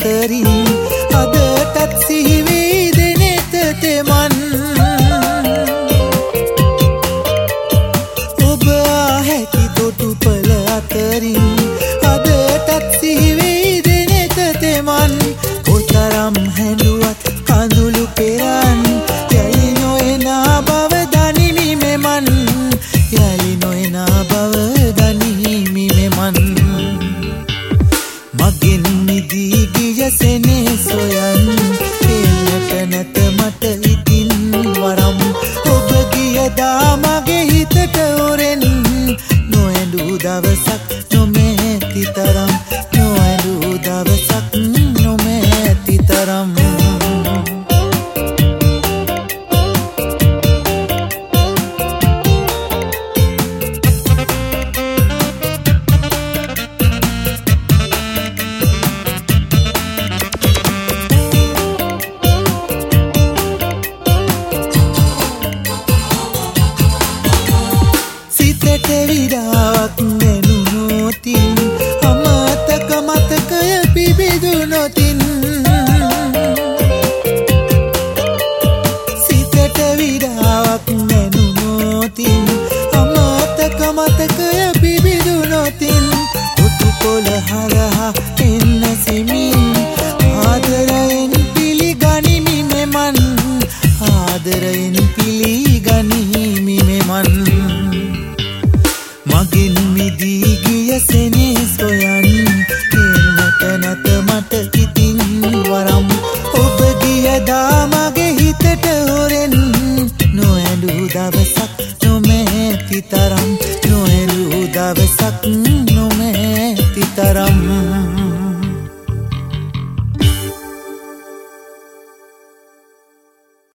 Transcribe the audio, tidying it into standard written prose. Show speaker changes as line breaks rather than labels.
අතරින් අදටත් සිහිවී දෙනෙත තෙමන් ඔබ හැකි තොටුපළ අතරින් අදටත් සිහිවී දෙනෙත තෙමන් කොතරම් හැඬුවත් කඳුළු පෙරන් යලි නොයනා බව දනිමි මෙමන් යලි නොයනා බව දනිමි මෙමන් මගෙන් මිදී ගිය සෙනේ සොයන් එන්නට නැත මට ඉතින් වරම් ඔබ ගියදා මගේ හිතට ඔරෙන් නොඇඬූ දවසක් නොමැති තරම් නොඇඬූ දවසක් නොමැති තරම් සිතට විඩාවක් දැනුනොතින් අමතක මතකය පිබිදුනොතින් සිතට විඩාවක් දැනුනොතින් අමතක මතකය පිබිදුනොතින් කොටුකොළ හරහා එන්න සිමින් ආදරයෙන් පිළිගනිමි මෙමන් ආදරයෙන් පිළිගනිමි මෙමන් මගෙන් මිදී ගිය සෙනේ සොයන් එන්නට නැත මට ඉතින් වරම් ඔබ ගියදා මගේ හිතට හොරෙන් නොඇඬූ දවසක් නොමැති තරම් නොඇඬූ දවසක් නොමැති තරම්